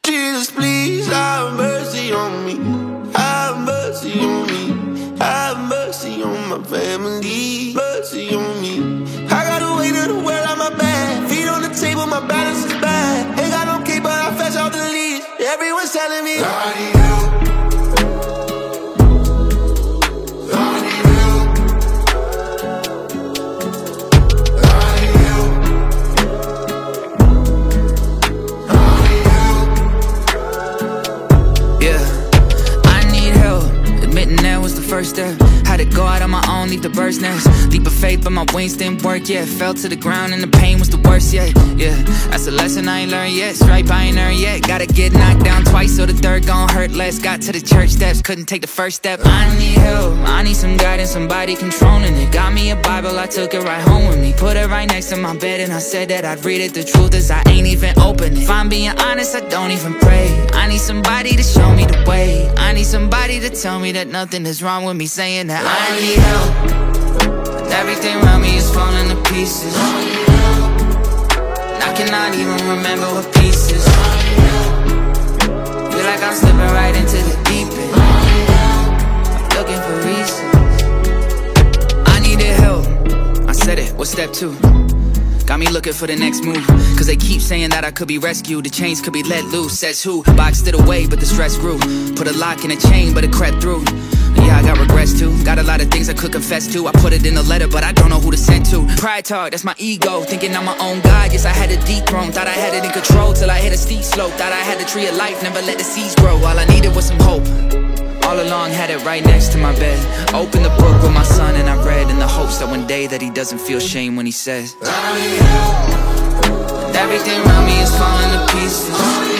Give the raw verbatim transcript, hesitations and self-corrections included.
Jesus, please have mercy on me. Have mercy on me. Have mercy on my family. Mercy on me. I got the weight of the world on my back. Feet on the table, my balance is bad. Ain't got no key, but I fetch out the leads. Everyone's telling me I need help. First step, had to go out on my own, leave the bird's nest. Leap of faith, but my wings didn't work yet. Fell to the ground and the pain was the worst yet. Yeah, that's a lesson I ain't learned yet. Stripe I ain't earned yet. Gotta get knocked down twice so the third gon' hurt less. Got to the church steps, couldn't take the first step. I need help, I need some guidance, somebody controlling it. Got me a Bible, I took it right home with me. Put it right next to my bed and I said that I'd read it. The truth is I ain't even open it. If I'm being honest, I don't even pray. I need somebody to show me the way. I need somebody to tell me that nothing is wrong with me saying that I need help. And everything around me is falling to pieces. And I cannot even remember what pieces. Feel like I'm slipping right into the deep end. I'm looking for reasons. I needed help. I said it, what's step two? Got me looking for the next move. Cause they keep saying that I could be rescued. The chains could be let loose, says who? Boxed it away, but the stress grew. Put a lock in a chain, but it crept through. Yeah, I got regrets too. Got a lot of things I could confess to. I put it in a letter, but I don't know who to send to. Pride talk, that's my ego. Thinking I'm my own God. Yes, I had a dethrone. Thought I had it in control till I hit a steep slope. Thought I had the tree of life, never let the seeds grow. All I needed was some hope. All along had it right next to my bed. Opened the book with my son and I read, in the hopes that one day that he doesn't feel shame when he says I need help. And everything around me is falling to pieces.